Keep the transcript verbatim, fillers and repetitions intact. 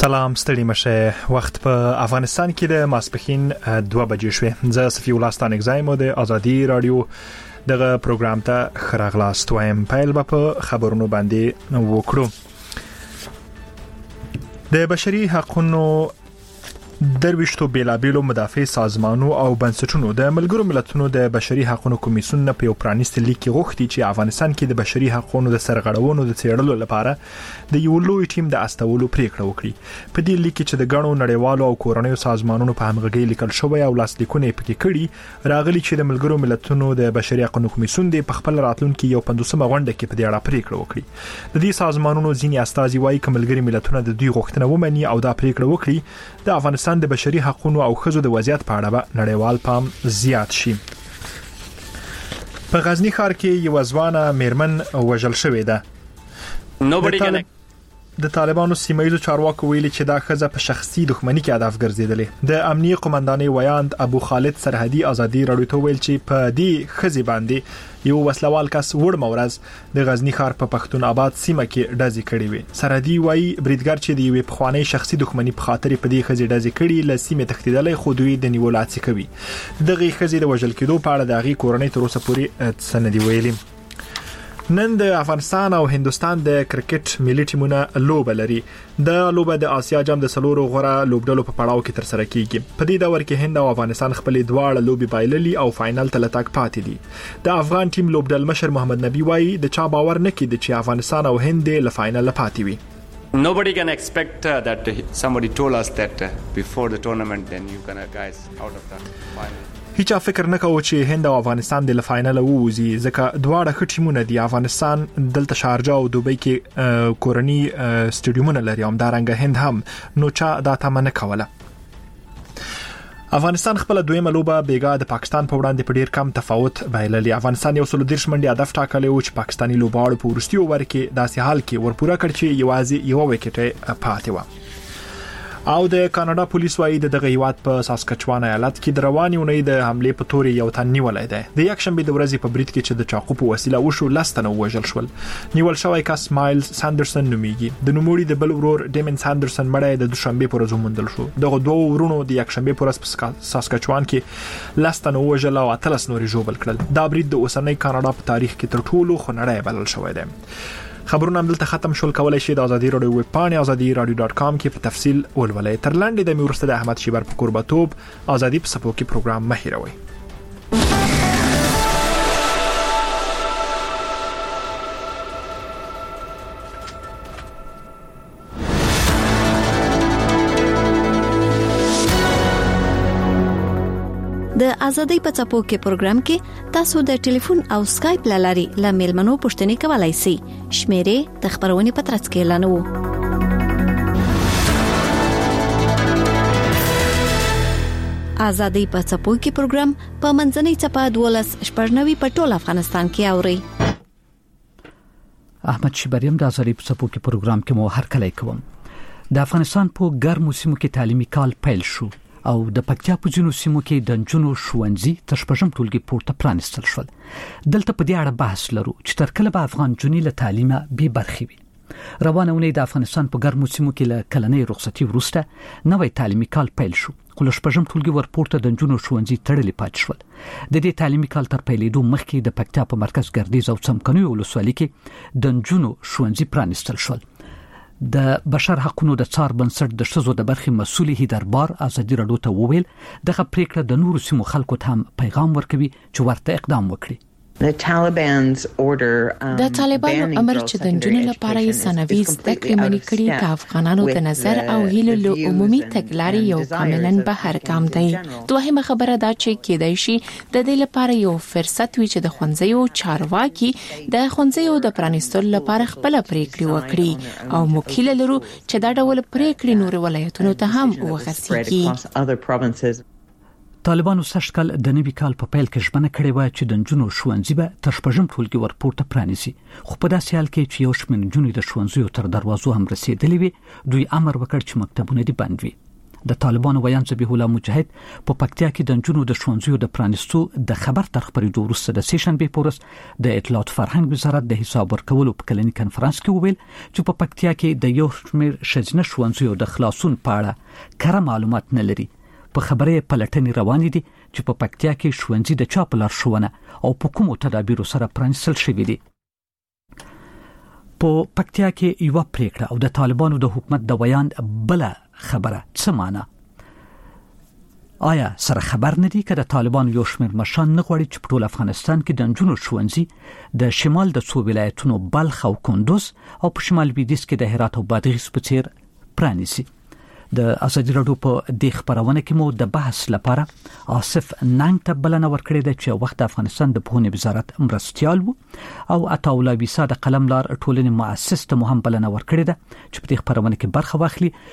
سلام ستړي مشه. وخت په افغانستان کې د ماسپښین دوه بجې شوې. زه صفي الله ستانک زایم د ازادي رادیو دغه پروګرام ته خراغلاست وایم. پیل به په خبرونو باندې وکړو. د بشري حقوقو درويشتو بیلابیلو مدافع سازمانو او بنسټونو د ملګرو ملتونو د بشري حقوقو کمیسیون په یو پرانیست لیک کې غوښتي چې افغانستان کې د بشري حقوقو د سرغړونو د څېړلو لپاره د یو لوی ټیم د استولو پریکړه وکړي. په دې لیک کې چې د غنو نړیوالو او کورنیو سازمانونو په همغږي لیکل شوی او لاسلیکونه پکې کړي راغلي چې د ملګرو ملتونو د بشري حقوقو کمیسیون د خپل راتلونکو یو پنځوسمه غونډه کې په دې اړه پریکړه وکړي. د دې سازمانونو ځینې استازي وایي چې ملګري ملتونه د دوی غوښتنه ومني او دا پریکړه وکړي د افغانستان د بشري حقوقو او ښځو د وضعیت په اړه به نړیوال پام زیات شي. په غزنی ښار کې یو ځوانه میرمن وژل شوې ده. د طالبانو سیمایي چارواکو ویلي چې دا ښځه په شخصي دښمنۍ کې هدف ګرځیدلې. د امنیه قومندانۍ ویاند ابو خالد سرحدي ازادي رادیو ته ویل چې په دې ښځې باندې یو وسلوال کس وړ مورز د غزنی ښار په پښتون آباد سیمه کې ډزې کړې وي. سرحدي وایي بریدګر چې د یوې پخوانی شخصي دښمنۍ په خاطر په دې ښځې ډزې کړې ل سیمه تښتیدلې خو دوی د نیول هڅه کوي. دغه ښځې د وژل کېدو په اړه د هغې کورنۍ تر اوسه پورې سندې ویلي. نن د افغانستان او هندستان د کرکټ ملي ټیمونه لوبه لري. د لوبه د آسیا جام د سلورو غوړه لوبډلو په پړاو کې تر سره کیږي. په دې دور کې هند او افغانستان خپل دواړه لوبي بایللي او فائنل ته لټک پاتې دي. د افغان ټیم لوبډل مشر محمد نبی وایي د چا باور نه کیږي چې افغانستان او هند له فائنل پاتې وي. Nobody can expect uh, that uh, somebody told us that uh, before the tournament then you gonna guys out of the final. هیڅ فکر نه کوي چې هند او افغانستان د فائنل ووزي ځکه دواړه ښه ټیمونه دي. افغانستان دلته شارجه او دوبۍ کې کورنی سټډیومونه لري هم دارنګه هند هم نو چا دا تمنه کوله. افغانستان خپل دویمه لوبه بیګا د پاکستان په وړاندې په ډیر کم تفاوت بایللي. افغانستان یو سل دیرش منډي هدف ټاکلی او چې پاکستاني لوبغاړو په ورستیو ورکې داسې حال کې ورپوره کړ چې یوازې یو وکټ پاتې و. او د کاناډا پولیس وايي د دغه هیواد په ساسکچوان ایالت کې د رواني اونۍ د حمله په توري یو تن نیولای دی. د یک شنبه د ورځې په برید کې چې د چاقو په وسیله وشو لستنه وژل شول. نیول شوی کس مایلز ساندرسن نومیږي. د نوموړي د بل ورور ډیمن ساندرسن مړی د دوشنبه په ورځ موندل شو. دغه دوه ورونو د یک شنبه په ورځ په ساسکچوان کې لستنه وژل او اتلس نوري جوړل کړل. دا برید د اوسنۍ کاناډا په تاریخ کې تر ټولو خنړی بلل شوی دی. خبرونه هم دلته ختم شول. کولای شئ د ازادي رادیو ویب پاڼې ازادي رادیو ډاټ کام کې په تفصیل ولولئ. تر لاندې د میورسته د احمد شیبر په قربتوب ازادي په سپو کې پروګرام مهیروي. د ازادۍ په چپو کې پروګرام کې تاسو د ټلیفون او سکایپ لاري ل میلمنو پوښتنې کولای شئ. شمیرې د خبرونې په ترڅ کې اعلانوو. ازادۍ په چپو کې پروګرام په منځنۍ چپه دولس شپږنوي په ټول افغانستان کې اوري. احمد شیبریم د ازادۍ په چپو کې پروګرام کې مو هر کله کوم. د افغانستان په ګرمو سیمو کې تعلیمي کال پیل شو او د پکتیا په ځینو سیمو کې د نجونو ښوونځي تر شپږم ټولګي پورته پرانیستل شول. دلته په دې اړه بحث لرو چې تر کله به افغان نجونې له تعلیمه بې برخې وي. روانه اونۍ د افغانستان په ګرمو سیمو کې له کلنۍ رخصتي وروسته نوی تعلیمي کال پیل شو خو له شپږم ټولګي ورپورته د نجونو ښوونځي تړلي پاتې شول. د دې تعلیمي کال تر پیلېدو مخکې د پکتیا په مرکز ګردیز او څمکنیو ولسوالۍ کې د نجونو ښوونځي پرانیستل شول. د بشر حقوقو د څار بنسټ د شذو د برخې مسؤل هیدربار ازادي رادیو ته وویل دغه پریکړه د نورو سیمو خلکو ته هم پیغام ورکوي چې ورته اقدام وکړي. د طالبانو امر چې د نجونو لپاره یې ثانوي زده کړې منع کړي د افغانانو د نظر او هیلو له عمومي تګلارې یو کاملاً بهر ګام دی. دوهمه خبره دا چې کېدای شي د دې لپاره یو فرصت وي چې د ښوونځیو چارواکي د ښوونځیو د پرانیستلو لپاره خپل پریکړې وکړي او موږ هیله لرو چې دا ډول پریکړې نور ولایتونو ته هم وغځېږي. طالبانو سږ کال د نوي کال په پیل کې ژمنه کړې وه چې د نجونو ښوونځي به تر شپږم ټولګي ورپورته پرانیزي. خو په داسې حال کې چې یو شمېر نجونې د ښوونځیو تر دروازو هم رسېدلې وي دوی امر وکړ چې مکتبونه دې بند وي. د طالبانو ویان ذبیح الله مجاهد په پکتیا کې د جنونو د ښوونځیو د پرانیستو د خبر تر خبرېدو وروسته د سیشن به پورس د اطلاعات فرهنګ وزارت د حساب ورکولو په کلنی کنفرانس کې وویل چې په پکتیا کې د یو شمېر ښځینه ښوونځیو د خلاصون په اړه کره معلومات نه لري. په خبره پلټنې روانې دي چې په پکتیا کې ښوونځي د چا په لارښوونه او په کومو تدابیرو سره پرانیستل شوي دي. په پکتیا کې یو پریکړه او د طالبانو د حکومت د ویان بل خبره څه معنی؟ آیا سره خبر نه دي که د طالبانو یو شمېر مشران نه غواړي چې په ټول افغانستان کې د نجونو ښوونځي د شمال د څو ولایتونو بلخ او کندوز او په شمال لویدیځ کې د هرات او بادغیس په څیر پرانیسي؟ د ازادي راډیو په دې خبرونه کې مو د بحث لپاره آصف ننګ ته بلنه ورکړې ده چې وخت افغانستان د پوهنې وزارت مرستیال وو او عطاالله ویسا د قلم لار ټولنې مؤسس ته مو هم بلنه ورکړې ده چې په دې خبرونه کې برخه واخلي.